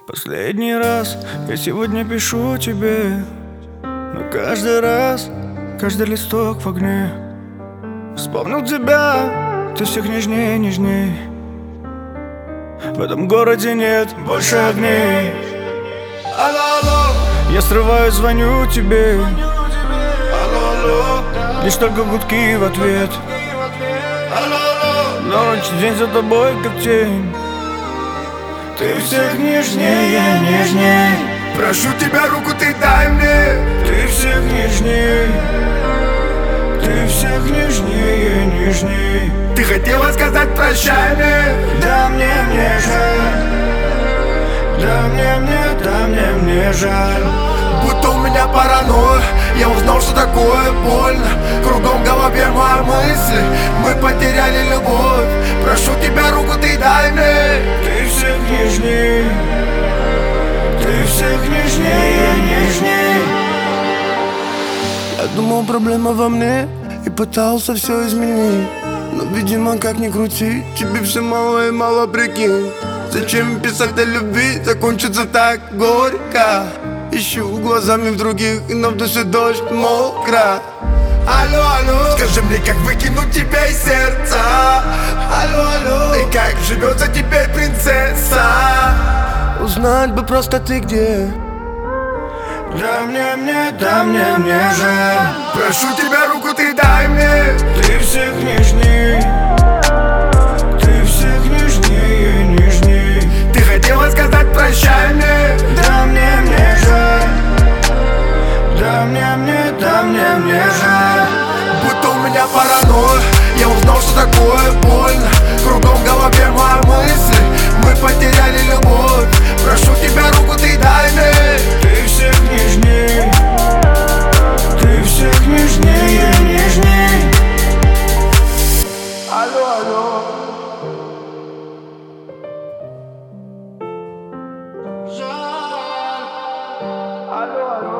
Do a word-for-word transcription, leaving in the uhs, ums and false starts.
Последний раз я сегодня пишу тебе, но каждый раз, каждый листок в огне. Вспомнил тебя, ты всех нежней, нежней. В этом городе нет больше огней. Алло, алло, я срываю, звоню тебе. Алло, алло, лишь только гудки в ответ. Алло, алло, ночь, день за тобой как тень. Ты всех нежнее, нежней. Прошу тебя, руку ты дай мне. Ты всех нежней. Ты всех нежнее, нежней. Ты хотела сказать прощай мне. Да мне, мне жаль. Да мне, мне, да мне, мне жаль. Будто у меня паранойя. Я узнал, что такое больно. Кругом в голове мои мысли. Мы потеряли любовь. Прошу тебя, руку ты дай мне. Ты всех нежней. Ты всех нежнее, нежней. Я думал, проблема во мне и пытался все изменить. Но, видимо, как ни крути, тебе все мало и мало, прикинь. Зачем писать о любви, закончится так горько. Ищу глазами в других, и на в душе дождь мокро. Алло, алло, скажи мне, как выкинуть тебя из сердца. Алло, алло, и как живется теперь принцесса. Узнать бы просто ты где. Да мне, мне, да мне, мне жаль. Прошу тебя, руку ты дай мне. Ты всех нежней. Ты всех нежнее, нежней. Ты хотела сказать прощай мне. Да мне, мне жаль. Да мне, мне, да мне, мне жаль. Будто у меня паранойя. Я узнал, что такое больно. Кругом в голове мои мысли. Мы потеряли любовь. Прошу тебя, руку ты дай мне. Ты всех нежней. Ты всех нежнее, нежней. Алло, алло. Алло, алло.